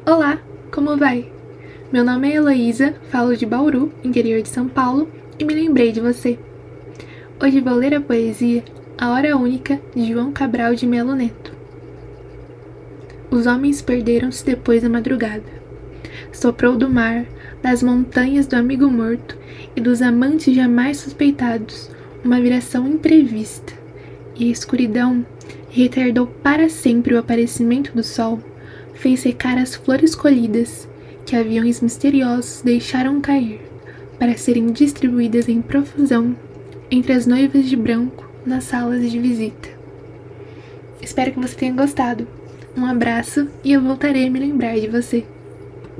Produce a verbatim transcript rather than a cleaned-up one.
Olá, como vai? Meu nome é Heloísa, falo de Bauru, interior de São Paulo, e me lembrei de você. Hoje vou ler a poesia A Hora Única, de João Cabral de Melo Neto. Os homens perderam-se depois da madrugada. Soprou do mar, das montanhas do amigo morto e dos amantes jamais suspeitados, uma viração imprevista, e a escuridão retardou para sempre o aparecimento do sol, fez secar as flores colhidas, que aviões misteriosos deixaram cair, para serem distribuídas em profusão entre as noivas de branco nas salas de visita. Espero que você tenha gostado. Um abraço e eu voltarei a me lembrar de você.